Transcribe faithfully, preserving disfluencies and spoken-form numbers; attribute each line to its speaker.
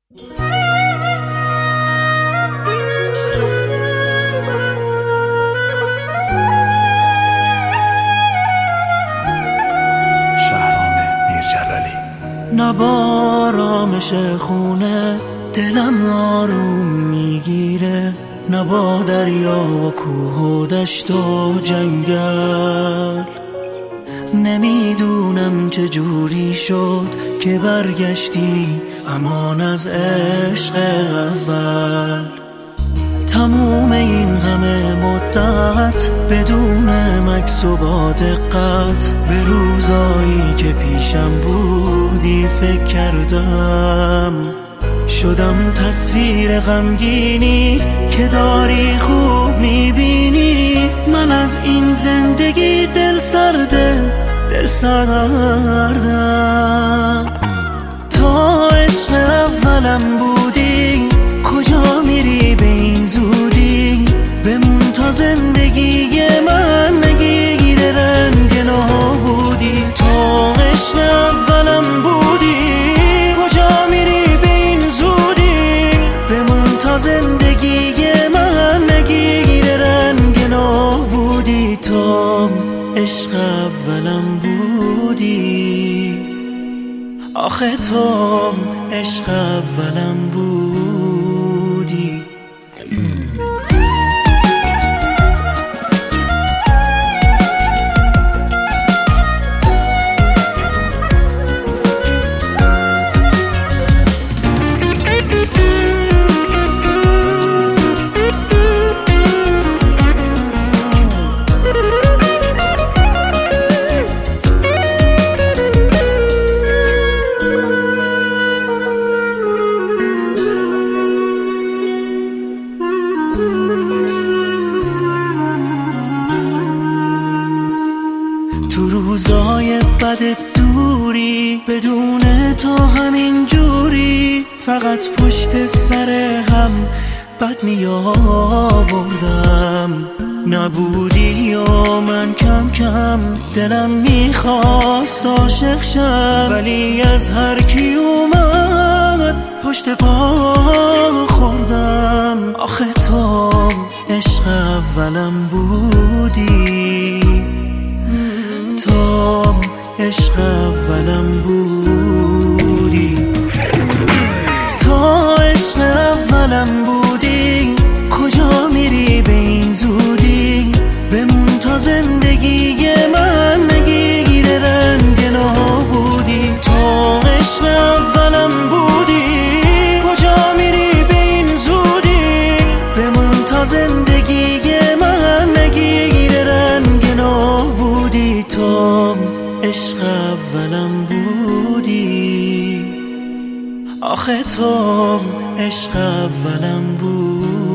Speaker 1: نبارامش خونه دلم آروم میگیره، نبا دریا و کوه و دشت و جنگل. نمیدونم چه جوری شد که برگشتی امان از عشق اول. تموم این همه مدت بدون مکث و با دقت به روزایی که پیشم بودی فکر کردم. شدم تصویر غمگینی که داری خوب میبینی. من از این زندگی دل سرده دل سردم. تا عشق اولم بودی کجا میری به این زودی؟ بمون تا زندگی من نگیره رنگ نابودی. تا عشق اولم بودی کجا میری به این زودی؟ بمون تا زندگی من نگیره رنگ نابودی. تا عشق اولم بودی، آخه تو عشق اولم بودی. تو روزای بد دوری بدون تو همین جوری فقط پشت سر هم بد می آوردم. نبودی و من کم کم دلم میخواست عاشق شم، ولی از هر کی اومد پشت پا خوردم. آخه تو عشق اولم بودی، تو عشق اولم بودی. تو عشق اولم بودی کجا میری به این زودی؟ بمون تا زندگی من نگیره رنگ نابودی. تو عشق اولم بودی کجا میری به این زودی؟ بمون تا زندگی من نگیره رنگ نابودی. تو عشق اولم بودی، آخه تو عشق اولم بودی.